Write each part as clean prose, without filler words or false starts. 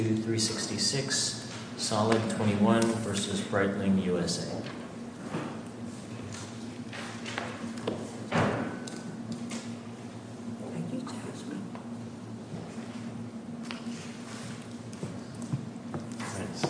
366 Solid 21 versus Breitling USA. Thank you, Jasmine. Thanks.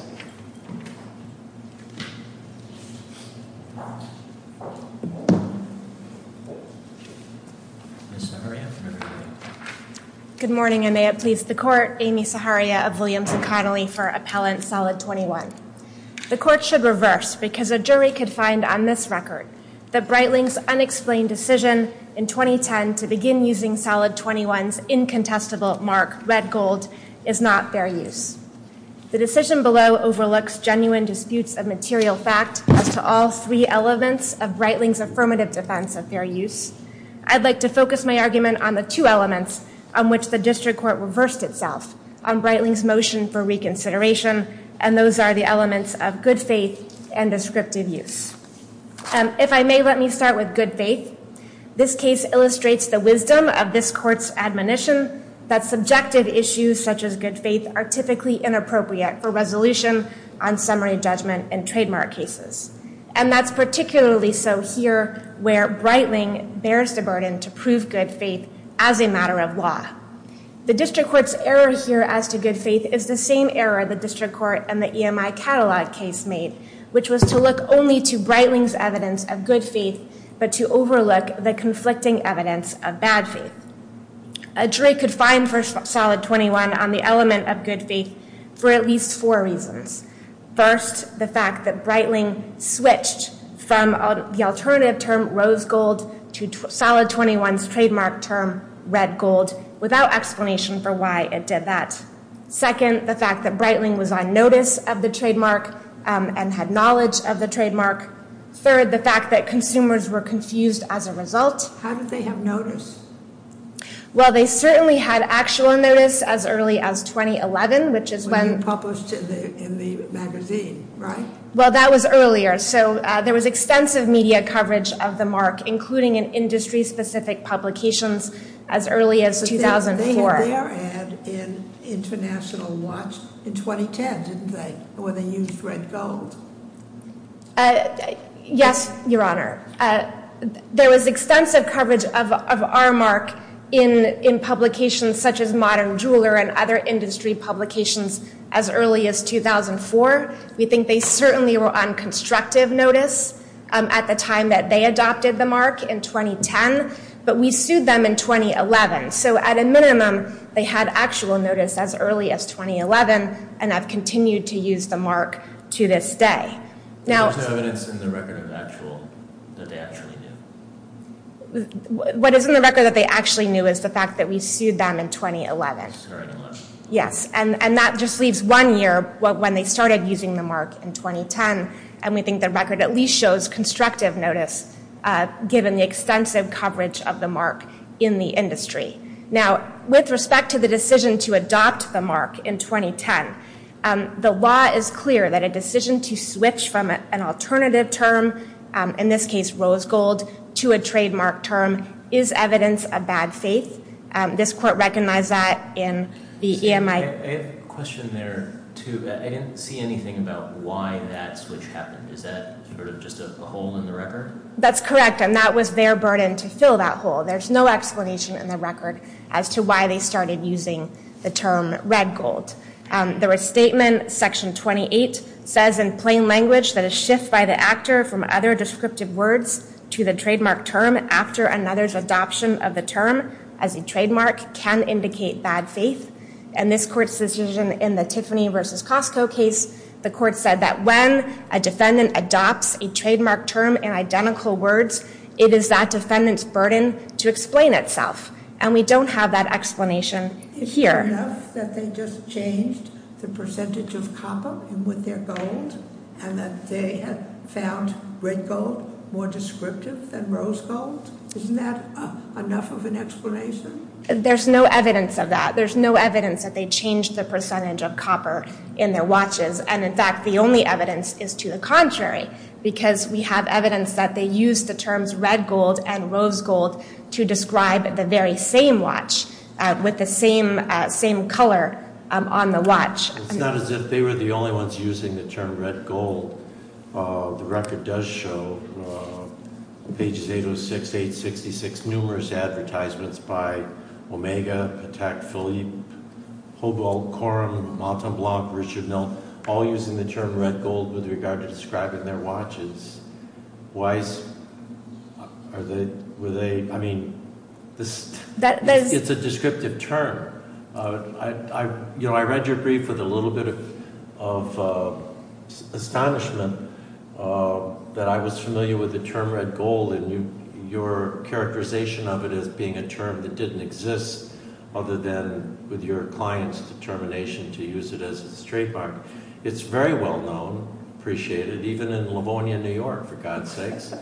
Ms. Saharia, whenever you're ready. Good morning, and may it please the Court. Amy Saharia of Williams & Connolly for Appellant Solid 21. The Court should reverse because a jury could find on this record that Breitling's unexplained decision in 2010 to begin using Solid 21's incontestable mark, red gold, is not fair use. The decision below overlooks genuine disputes of material fact as to all three elements of Breitling's affirmative defense of fair use. I'd like to focus my argument on the two elements on which the District Court reversed itself on Breitling's motion for reconsideration, and those are the elements of good faith and descriptive use. If I may, let me start with good faith. This case illustrates the wisdom of this Court's admonition that subjective issues such as good faith are typically inappropriate for resolution on summary judgment in trademark cases. And that's particularly so here, where Breitling bears the burden to prove good faith as a matter of law. The District Court's error here as to good faith is the same error the District Court in the EMI catalog case made, which was to look only to Breitling's evidence of good faith, but to overlook the conflicting evidence of bad faith. A jury could find for Solid 21 on the element of good faith for at least four reasons. First, the fact that Breitling switched from the alternative term rose gold to Solid 21's trademark term red gold without explanation for why it did that. Second, the fact that Breitling was on notice of the trademark and had knowledge of the trademark. Third, the fact that consumers were confused as a result. How did they have notice? Well, they certainly had actual notice as early as 2011, which is when you published in the magazine, right? Well, that was earlier. So there was extensive media coverage of the mark, including in industry-specific publications as early as 2004. They had their ad in International Watch in 2010, didn't they? When they used red gold. Yes, Your Honor. There was extensive coverage of our mark in publications such as Modern Jeweler and other industry publications as early as 2004. We think they certainly were on constructive notice at the time that they adopted the mark in 2010, but we sued them in 2011. So at a minimum, they had actual notice as early as 2011 and have continued to use the mark to this day. Now, there's no evidence in the record of that they actually knew. What is in the record that they actually knew is the fact that we sued them in 2011. Sorry, 11. Yes, and that just leaves 1 year when they started using the mark in 2010, and we think the record at least shows constructive notice given the extensive coverage of the mark in the industry. Now, with respect to the decision to adopt the mark in 2010, the law is clear that a decision to switch from an alternative term, in this case rose gold, to a trademark term is evidence of bad faith. This court recognized that in the EMI. I have a question there, too. I didn't see anything about why that switch happened. Is that sort of just a hole in the record? That's correct, and that was their burden to fill that hole. There's no explanation in the record as to why they started using the term red gold. The restatement, section 28, says in plain language that a shift by the actor from other descriptive words to the trademark term after another's adoption of the term as a trademark can indicate bad faith. And this court's decision in the Tiffany versus Costco case, the court said that when a defendant adopts a trademark term in identical words, it is that defendant's burden to explain itself. And we don't have that explanation here. Is it enough that they just changed the percentage of copper with their gold and that they had found red gold more descriptive than rose gold? Isn't that enough of an explanation? There's no evidence of that. There's no evidence that they changed the percentage of copper in their watches. And in fact, the only evidence is to the contrary, because we have evidence that they used the terms red gold and rose gold to describe the very same watch with the same color on the watch. It's not as if they were the only ones using the term red gold. The record does show, pages 806, 866, numerous advertisements by Omega, Patek Philippe, Hobart, Corum, Mountain Blanc, Richard Mille, all using the term red gold with regard to describing their watches. It's a descriptive term. I read your brief with a little bit of astonishment that I was familiar with the term red gold, and your characterization of it as being a term that didn't exist other than with your client's determination to use it as its trademark. It's very well known, appreciated, even in Livonia, New York, for God's sakes.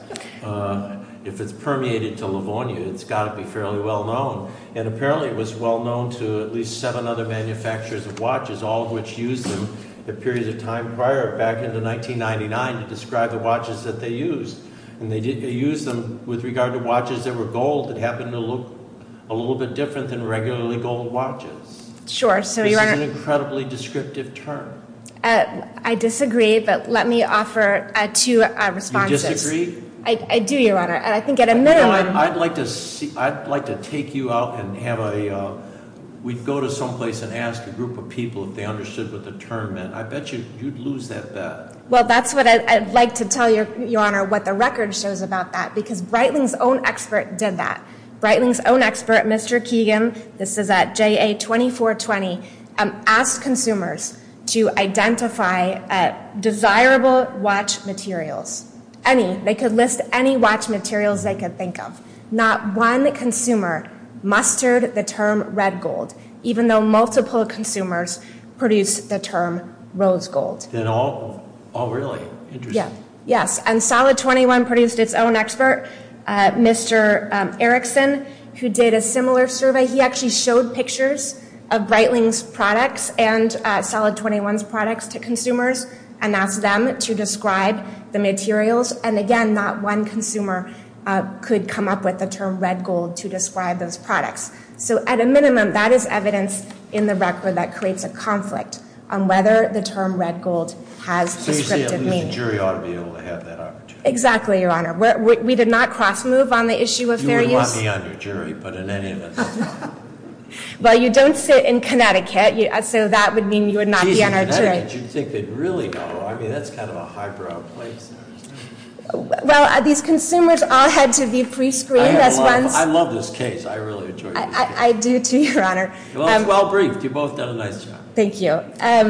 If it's permeated to Livonia, it's got to be fairly well known. And apparently it was well known to at least 7 other manufacturers of watches, all of which used them at periods of time prior, back into 1999, to describe the watches that they used. And they used them with regard to watches that were gold that happened to look a little bit different than regularly gold watches. Sure. So this Your is Honor, an incredibly descriptive term. I disagree, but let me offer 2 responses. You disagree? I do, Your Honor, and I think at a minimum, I'd like to take you out and have we'd go to someplace and ask a group of people if they understood what the term meant. I bet you'd lose that bet. well, that's what I'd like to tell Your Honor what the record shows about that, because Breitling's own expert did that. Breitling's own expert, Mr. Keegan, this is at JA 2420, asked consumers to identify desirable watch materials. They could list any watch materials they could think of. Not one consumer mustered the term red gold, even though multiple consumers produced the term rose gold. Then oh really? Interesting. Yeah. Yes, and Solid 21 produced its own expert, Mr. Erickson, who did a similar survey. He actually showed pictures of Breitling's products and Solid 21's products to consumers and asked them to describe the materials. And again, not one consumer could come up with the term red gold to describe those products. So at a minimum, that is evidence in the record that creates a conflict on whether the term red gold has descriptive meaning. So you say at least the jury ought to be able to have that opportunity. Exactly, Your Honor. We did not cross-move on the issue of fair use. You wouldn't want me on your jury, but in any event, that's fine. Well, you don't sit in Connecticut, so that would mean you would not be on our jury. You'd think they'd really know. I mean, that's kind of a highbrow place. Well, these consumers all had to be pre-screened as ones. I love this case. I really enjoy this case. I do too, Your Honor. Well, it's well briefed. You both done a nice job. Thank you.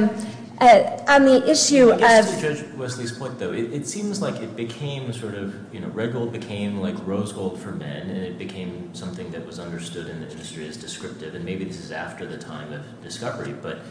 On the issue I guess of... to Judge Wesley's point, though, it seems like it became sort of, red gold became like rose gold for men, and it became something that was understood in the industry as descriptive, and maybe this is after the time of discovery, but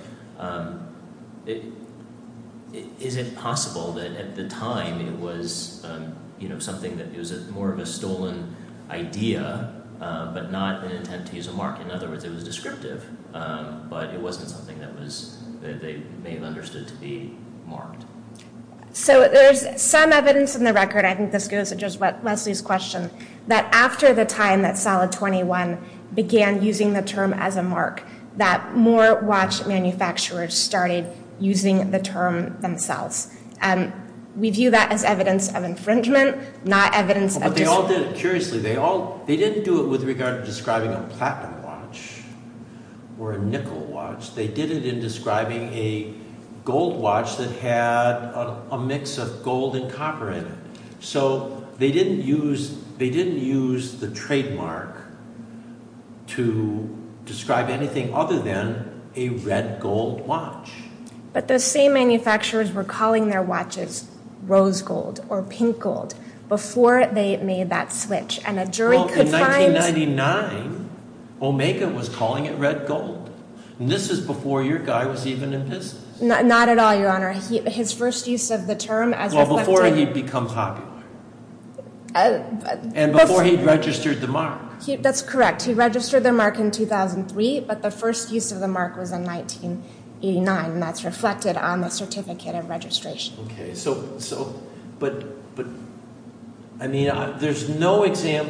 is it possible that at the time it was, something that it was more of a stolen idea, but not an intent to use a mark? In other words, it was descriptive, but it wasn't something that they may have understood to be marked. So there's some evidence in the record, I think this goes to Judge Wesley's question, that after the time that Solid 21 began using the term as a mark, that more watch manufacturers started using the term themselves. We view that as evidence of infringement, not evidence of... But they all did it. Curiously, they didn't do it with regard to describing a platinum watch or a nickel watch. They did it in describing a gold watch that had a mix of gold and copper in it. So they didn't use the trademark to describe anything other than a red gold watch. But those same manufacturers were calling their watches rose gold or pink gold before they made that switch. And a jury could find... In 1999, Omega was calling it red gold. And this is before your guy was even in business. Not at all, Your Honor. His first use of the term as reflected... Well, before he'd become popular. And before he'd registered the mark. That's correct. He registered the mark in 2003, but the first use of the mark was in 1989, and that's reflected on the certificate of registration. Okay, but I mean, there's no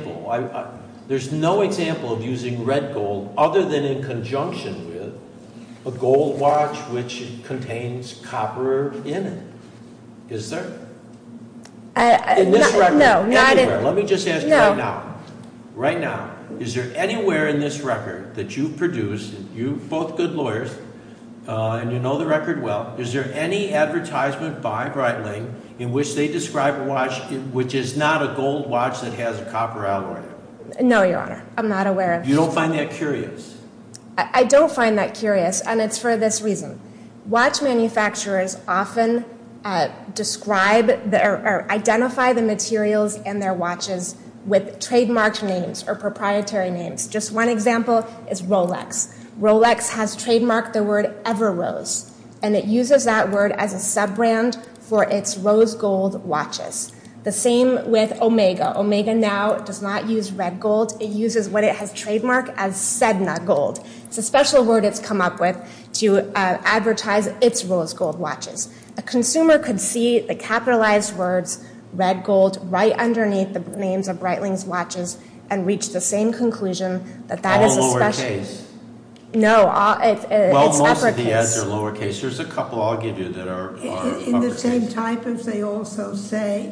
example. There's no example of using red gold other than in conjunction with a gold watch which contains copper in it. Is there? In this record, no, not anywhere. Let me just ask you right now, is there anywhere in this record that you've produced, and you're both good lawyers, and you know the record well, is there any advertisement by Breitling in which they describe a watch which is not a gold watch that has a copper alloy in it? No, Your Honor. I'm not aware of. You don't find that curious? I don't find that curious, and it's for this reason. Watch manufacturers often describe or identify the materials in their watches with trademarked names or proprietary names. Just one example is Rolex. Rolex has trademarked the word Everrose, and it uses that word as a sub-brand for its rose gold watches. The same with Omega. Omega now does not use red gold. It uses what it has trademarked as Sedna gold. It's a special word it's come up with to advertise its rose gold watches. A consumer could see the capitalized words red gold right underneath the names of Breitling's watches and reach the same conclusion that is a special. Lowercase. No, it's most uppercase. of the ads are lowercase. There's a couple I'll give you that are in the same type as they also say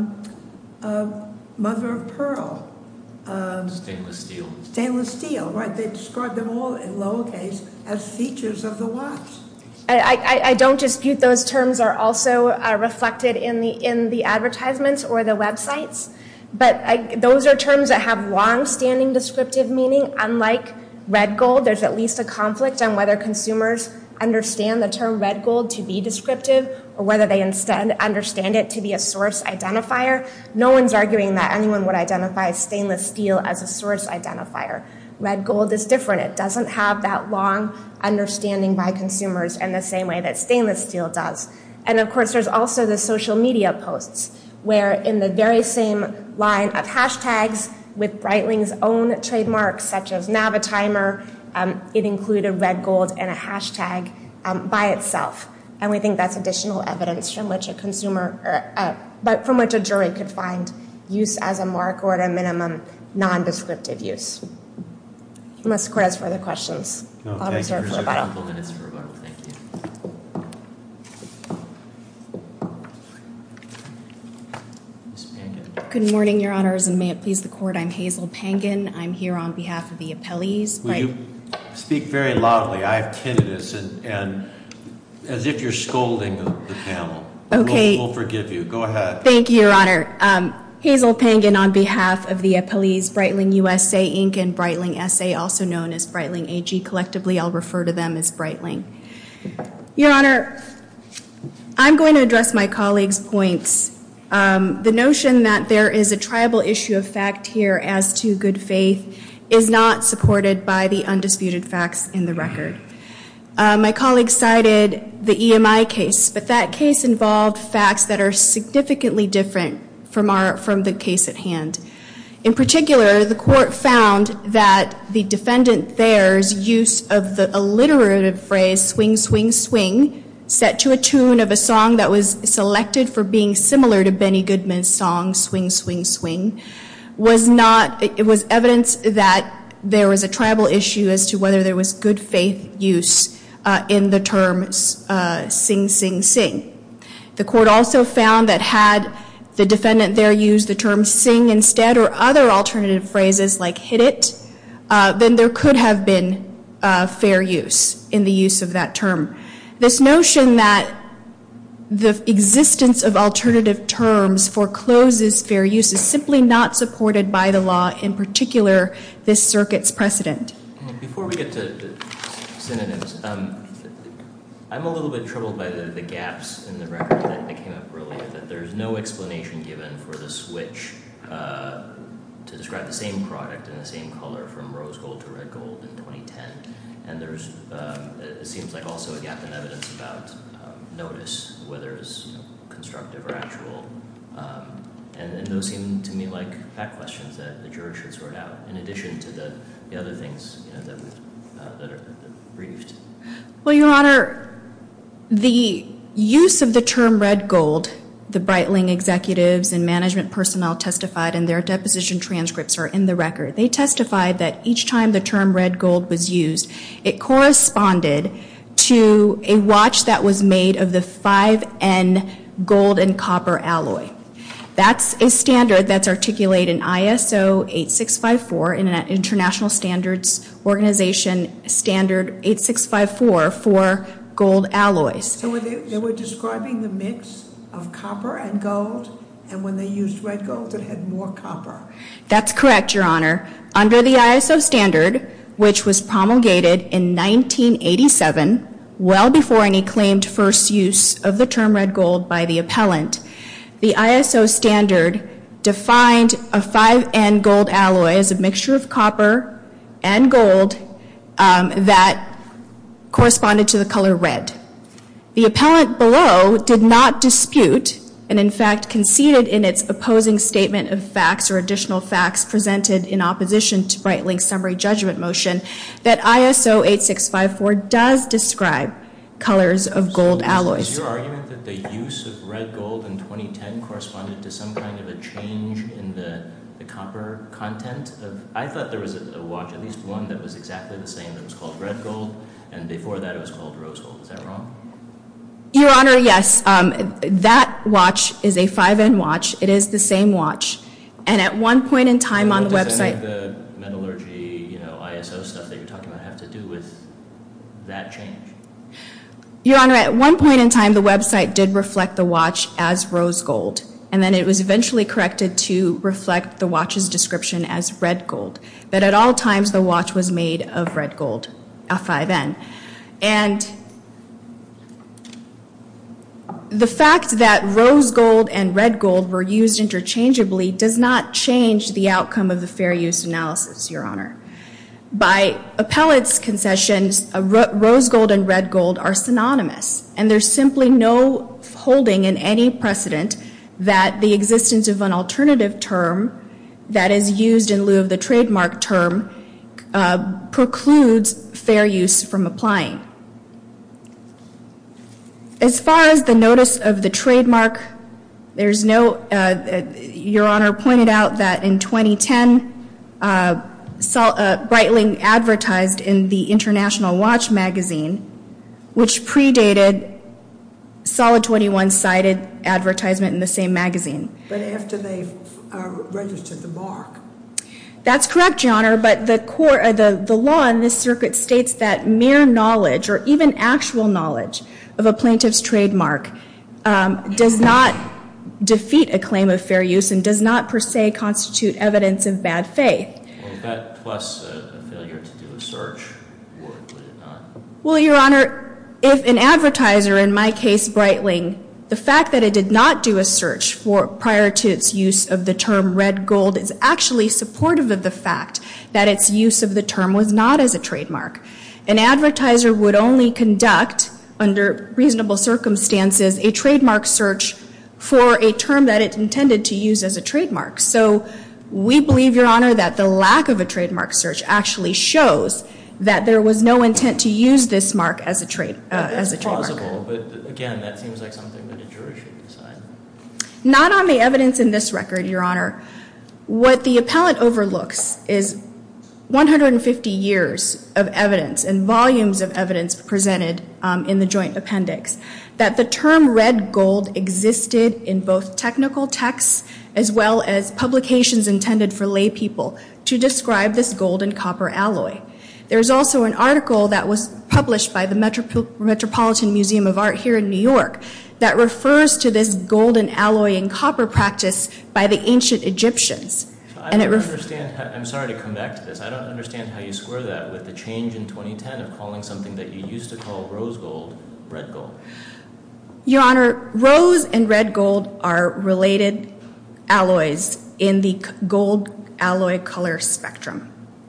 mother of pearl. Stainless steel. Stainless steel, right? They describe them all in lowercase as features of the watch. I don't dispute those terms are also reflected in the advertisements or the websites, but those are terms that have long-standing descriptive meaning. Unlike red gold, there's at least a conflict on whether consumers understand the term red gold to be descriptive or whether they instead understand it to be a source identifier. No one's arguing that anyone would identify stainless steel as a source identifier. Red gold is different. It doesn't have that long understanding by consumers in the same way that stainless steel does. And of course, there's also the social media posts where in the very same line of hashtags with Breitling's own trademarks such as Navitimer, it included red gold and a hashtag by itself. And we think that's additional evidence from which a from which a jury could find use as a mark or at a minimum non-descriptive use. Unless the court has further questions, I'll reserve for rebuttal. A couple minutes for rebuttal. Thank you. Ms. Pangan. Good morning, Your Honors, and may it please the Court. I'm Hazel Pangan. I'm here on behalf of the appellees. Will you speak very loudly? I have tinnitus, and as if you're scolding the panel. Okay. We'll forgive you. Go ahead. Thank you, Your Honor. Hazel Pangan on behalf of the appellees, Breitling USA, Inc. and Breitling SA, also known as Breitling AG. Collectively, I'll refer to them as Breitling. Your Honor, I'm going to address my colleagues' points. The notion that there is a tribal issue of fact here as to good faith is not supported by the undisputed facts in the record. My colleague cited the EMI case, but that case involved facts that are significantly different from the case at hand. In particular, the court found that the defendant there's use of the alliterative phrase swing, swing, swing, set to a tune of a song that was selected for being similar to Benny Goodman's song, Swing, Swing, Swing, was evidence that there was a tribal issue as to whether there was good faith use in the term sing, sing, sing. The court also found that had the defendant there used the term sing instead or other alternative phrases like hit it, then there could have been fair use in the use of that term. This notion that the existence of alternative terms forecloses fair use is simply not supported by the law, in particular this circuit's precedent. Before we get to the synonyms, I'm a little bit troubled by the gaps in the record that came up earlier, that there's no explanation given for the switch to describe the same product in the same color from rose gold to red gold in 2010. And there's, it seems like also a gap in evidence about notice, whether it's constructive or actual. And those seem to me like fact questions that the jury should sort out, in addition to the other things that are briefed. Well, Your Honor, the use of the term red gold, the Breitling executives and management personnel testified, and their deposition transcripts are in the record. They testified that each time the term red gold was used, it corresponded to a watch that was made of the 5N gold and copper alloy. That's a standard that's articulated in ISO 8654 in an International Standards Organization standard 8654 for gold alloys. So they were describing the mix of copper and gold, and when they used red gold, it had more copper. That's correct, Your Honor. Under the ISO standard, which was promulgated in 1987, well before any claimed first use of the term red gold by the appellant, the ISO standard defined a 5N gold alloy as a mixture of copper and gold that corresponded to the color red. The appellant below did not dispute, and in fact conceded in its opposing statement of facts or additional facts presented in opposition to Breitlink's summary judgment motion, that ISO 8654 does describe colors of gold alloys. Is your argument that the use of red gold in 2010 corresponded to some kind of a change in the copper content of? I thought there was a watch, at least one, that was exactly the same, that was called red gold, and before that it was called rose gold. Is that wrong? Your Honor, yes. That watch is a 5N watch. It is the same watch. And at one point in time on the website... What does any of the metallurgy, ISO stuff that you're talking about have to do with that change? Your Honor, at one point in time, the website did reflect the watch as rose gold. And then it was eventually corrected to reflect the watch's description as red gold. But at all times, the watch was made of red gold, a 5N. And the fact that rose gold and red gold were used interchangeably does not change the outcome of the fair use analysis, Your Honor. By appellant's concessions, rose gold and red gold are synonymous, and there's simply no holding in any precedent that the existence of an alternative term that is used in lieu of the trademark term precludes fair use from applying. As far as the notice of the trademark, there's no, Your Honor pointed out that in 2010, Breitling advertised in the International Watch magazine, which predated Solid 21's cited advertisement in the same magazine. But after they registered the mark. That's correct, Your Honor, but the law in this circuit states that mere knowledge or even actual knowledge of a plaintiff's trademark does not defeat a claim of fair use and does not per se constitute evidence of bad faith. Well, that plus a failure to do a search would it not? Well, Your Honor, if an advertiser, in my case Breitling, the fact that it did not do a search prior to its use of the term red gold is actually supportive of the fact that its use of the term was not as a trademark. An advertiser would only conduct, under reasonable circumstances, a trademark search for a term that it intended to use as a trademark. So we believe, Your Honor, that the lack of a trademark search actually shows that there was no intent to use this mark as a trademark. That's plausible, but again, that seems like something that a jury should decide. Not on the evidence in this record, Your Honor. What the appellant overlooks is 150 years of evidence and volumes of evidence presented in the joint appendix that the term red gold existed in both technical texts as well as publications intended for lay people to describe this gold and copper alloy. There's also an article that was published by the Metropolitan Museum of Art here in New York that refers to this gold and alloy and copper practice by the ancient Egyptians. I don't understand, I'm sorry to come back to this, I don't understand how you square that with the change in 2010 of calling something that you used to call rose gold, red gold. Your Honor, rose and red gold are related alloys in the gold alloy color spectrum.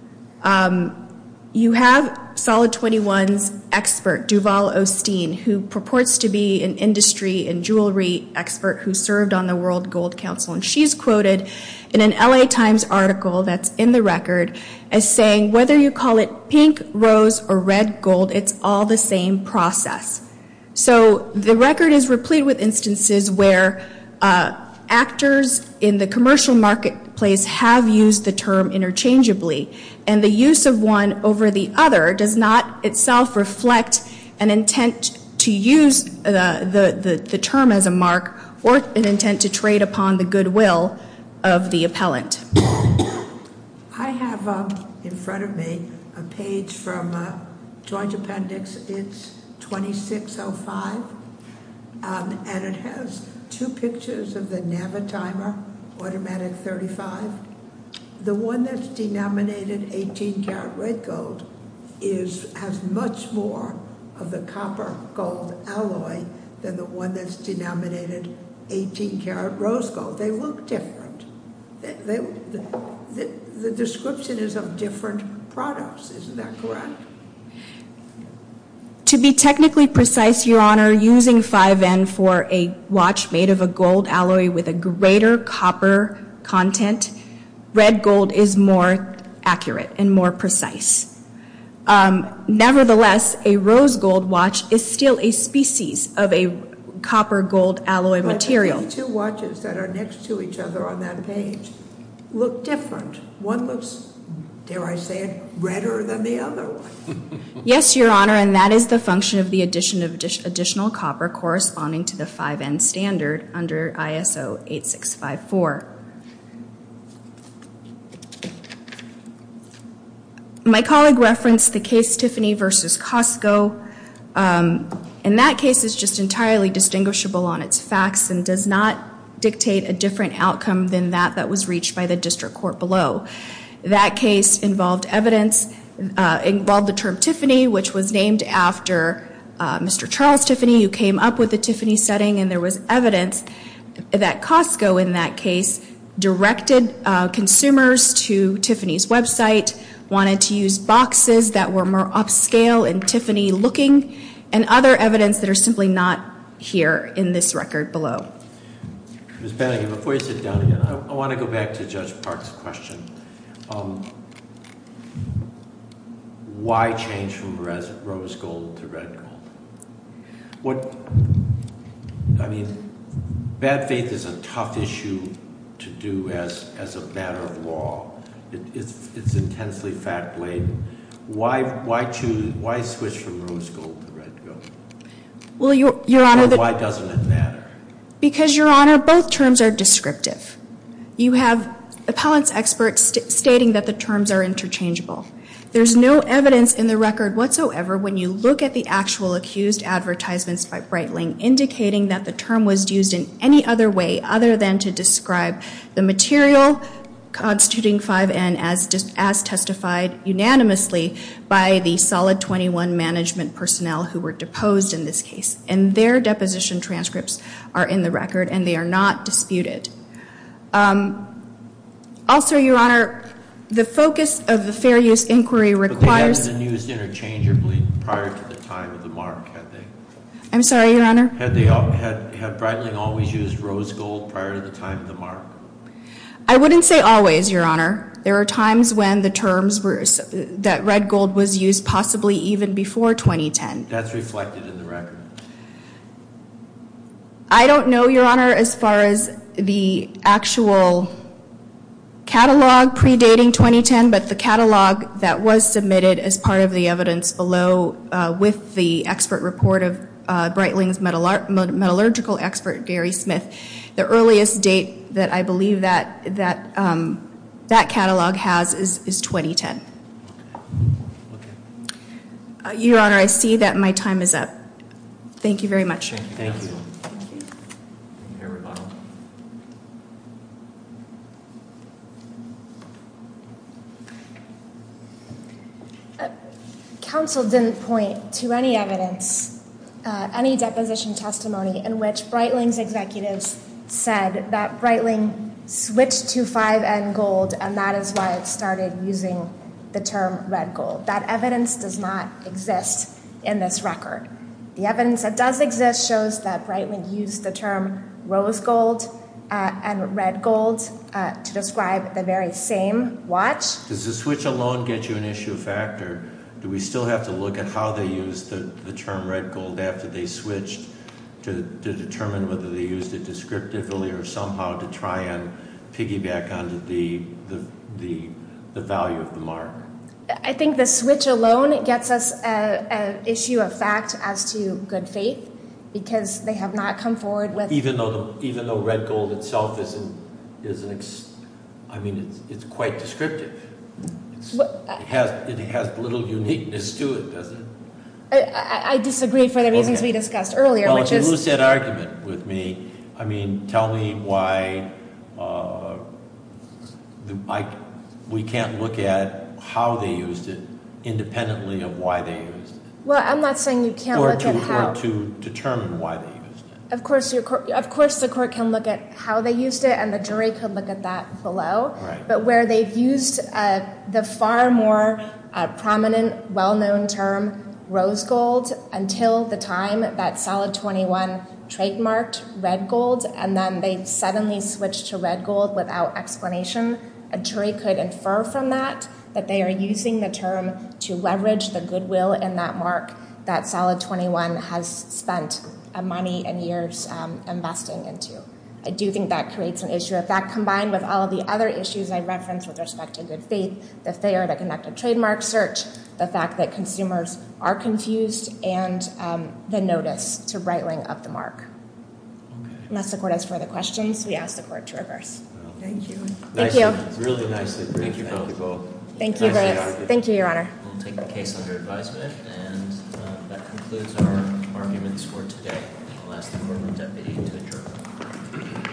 You have Solid 21's expert, Duval Osteen, who purports to be an industry and jewelry expert who served on the World Gold Council. And she's quoted in an LA Times article that's in the record as saying, whether you call it pink, rose, or red gold, it's all the same process. So the record is replete with instances where actors in the commercial marketplace have used the term interchangeably, and the use of one over the other does not itself reflect an intent to use the term as a mark or an intent to trade upon the goodwill of the appellant. I have in front of me a page from Joint Appendix. It's 2605, and it has two pictures of the Navitimer Automatic 35. The one that's denominated 18 karat red gold has much more of the copper gold alloy than the one that's denominated 18 karat rose gold. They look different. The description is of different products. Isn't that correct? To be technically precise, Your Honor, using 5N for a watch made of a gold alloy with a greater copper content, red gold is more accurate and more precise. Nevertheless, a rose gold watch is still a species of a copper gold alloy material. The two watches that are next to each other on that page look different. One looks, dare I say it, redder than the other one. Yes, Your Honor, and that is the function of the addition of additional copper corresponding to the 5N standard under ISO 8654. My colleague referenced the case Tiffany versus Costco. And that case is just entirely distinguishable on its facts and does not dictate a different outcome than that was reached by the district court below. That case involved the term Tiffany, which was named after Mr. Charles Tiffany, who came up with the Tiffany setting, and there was evidence that Costco in that case directed consumers to Tiffany's website, wanted to use boxes that were more upscale and Tiffany looking, and other evidence that are simply not here in this record below. Ms. Bannigan, before you sit down again, I want to go back to Judge Park's question. Why change from rose gold to red gold? Bad faith is a tough issue to do as a matter of law. It's intensely fact-laden. Why switch from rose gold to red gold? Well, Your Honor, why doesn't it matter? Because, Your Honor, both terms are descriptive. You have appellant's experts stating that the terms are interchangeable. There's no evidence in the record whatsoever when you look at the actual accused advertisements by Breitling indicating that the term was used in any other way other than to describe the material constituting 5N as testified unanimously by the Solid 21 management personnel who were deposed in this case. And their deposition transcripts are in the record, and they are not disputed. Also, Your Honor, the focus of the fair use inquiry requires— But they hadn't been used interchangeably prior to the time of the mark, had they? I'm sorry, Your Honor? Had Breitling always used rose gold prior to the time of the mark? I wouldn't say always, Your Honor. There are times when the terms that red gold was used possibly even before 2010. That's reflected in the record. I don't know, Your Honor, as far as the actual catalog predating 2010, but the catalog that was submitted as part of the evidence below with the expert report of Breitling's metallurgical expert, Gary Smith, the earliest date that I believe that catalog has is 2010. Okay. Your Honor, I see that my time is up. Thank you very much. Thank you. Counsel didn't point to any evidence, any deposition testimony in which Breitling's executives said that Breitling switched to 5N gold and that is why it started using the term red gold. That evidence does not exist in this record. The evidence that does exist shows that Breitling used the term rose gold and red gold to describe the very same watch. Does the switch alone get you an issue of fact, or do we still have to look at how they used the term red gold after they switched to determine whether they used it descriptively or somehow to try and piggyback onto the value of the mark? I think the switch alone gets us an issue of fact as to good faith, because they have not come forward with... Even though red gold itself it's quite descriptive. It has little uniqueness to it, doesn't it? I disagree for the reasons we discussed earlier, which is... Well, if you lose that argument with me, tell me why we can't look at how they used it independently of why they used it. Well, I'm not saying you can't look at how... Or to determine why they used it. Of course, the court can look at how they used it, and the jury could look at that below. Right. But where they've used the far more prominent, well-known term rose gold until the time that Solid 21 trademarked red gold, and then they suddenly switched to red gold without explanation, a jury could infer from that they are using the term to leverage the goodwill in that mark that Solid 21 has spent money and years investing into. I do think that creates an issue. If that combined with all of the other issues I referenced with respect to good faith, the failure to conduct a trademark search, the fact that consumers are confused, and the notice to Breitling of the mark. Okay. Unless the court has further questions, we ask the court to reverse. Thank you. Thank you. Really nicely briefed. Thank you both. Thank you, Thank you, Your Honor. We'll take the case under advisement, and that concludes our arguments for today. I'll ask the courtroom deputy to adjourn.